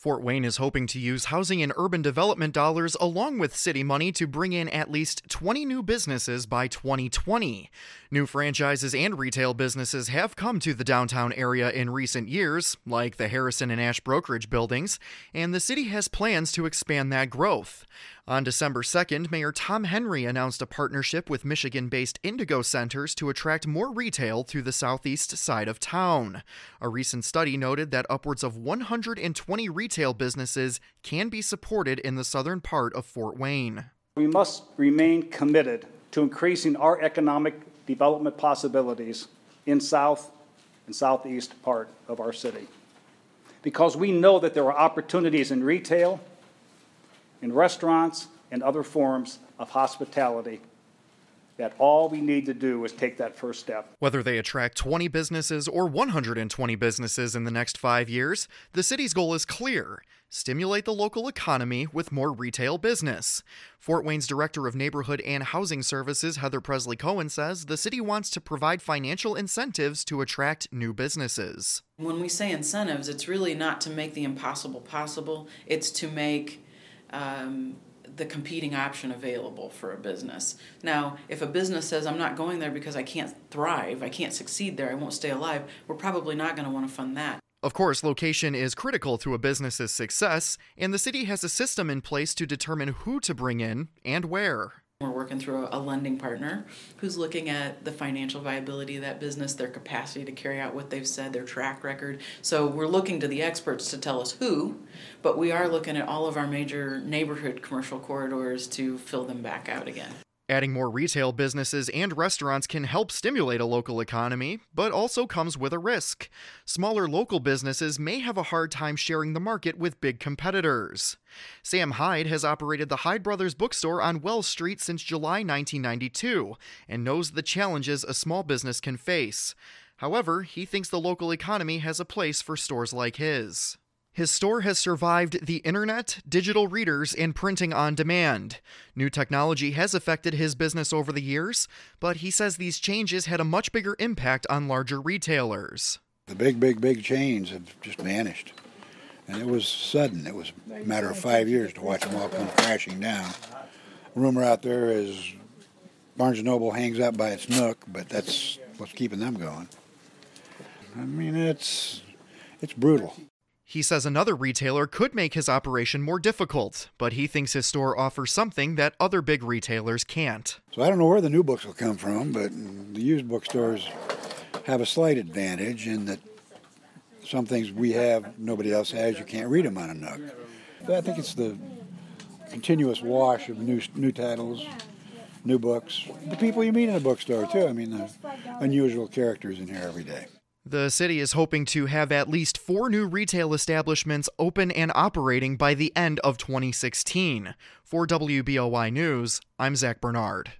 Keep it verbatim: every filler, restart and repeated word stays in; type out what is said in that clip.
Fort Wayne is hoping to use housing and urban development dollars along with city money to bring in at least twenty new businesses by twenty twenty. New franchises and retail businesses have come to the downtown area in recent years, like the Harrison and Ash Brokerage buildings, and the city has plans to expand that growth. On December second, Mayor Tom Henry announced a partnership with Michigan-based Indigo Centers to attract more retail to the southeast side of town. A recent study noted that upwards of one hundred twenty retail businesses can be supported in the southern part of Fort Wayne. We must remain committed to increasing our economic development possibilities in south and southeast part of our city, because we know that there are opportunities in retail, in restaurants, and other forms of hospitality, that all we need to do is take that first step. Whether they attract twenty businesses or one hundred twenty businesses in the next five years, the city's goal is clear: stimulate the local economy with more retail business. Fort Wayne's Director of Neighborhood and Housing Services, Heather Presley Cohen, says the city wants to provide financial incentives to attract new businesses. When we say incentives, it's really not to make the impossible possible. It's to make um, the competing option available for a business. Now, if a business says, I'm not going there because I can't thrive, I can't succeed there, I won't stay alive, we're probably not going to want to fund that. Of course, location is critical to a business's success, and the city has a system in place to determine who to bring in and where. We're working through a lending partner who's looking at the financial viability of that business, their capacity to carry out what they've said, their track record. So we're looking to the experts to tell us who, but we are looking at all of our major neighborhood commercial corridors to fill them back out again. Adding more retail businesses and restaurants can help stimulate a local economy, but also comes with a risk. Smaller local businesses may have a hard time sharing the market with big competitors. Sam Hyde has operated the Hyde Brothers bookstore on Wells Street since July nineteen ninety-two and knows the challenges a small business can face. However, he thinks the local economy has a place for stores like his. His store has survived the internet, digital readers, and printing on demand. New technology has affected his business over the years, but he says these changes had a much bigger impact on larger retailers. The big, big, big chains have just vanished. And it was sudden. It was a matter of five years to watch them all come crashing down. Rumor out there is Barnes and Noble hangs out by its nook, but that's what's keeping them going. I mean, it's it's brutal. He says another retailer could make his operation more difficult, but he thinks his store offers something that other big retailers can't. So I don't know where the new books will come from, but the used bookstores have a slight advantage in that some things we have, nobody else has. You can't read them on a nook. But I think it's the continuous wash of new new titles, new books. The people you meet in a bookstore, too. I mean, the unusual characters in here every day. The city is hoping to have at least four new retail establishments open and operating by the end of twenty sixteen. For W B O Y News, I'm Zach Bernard.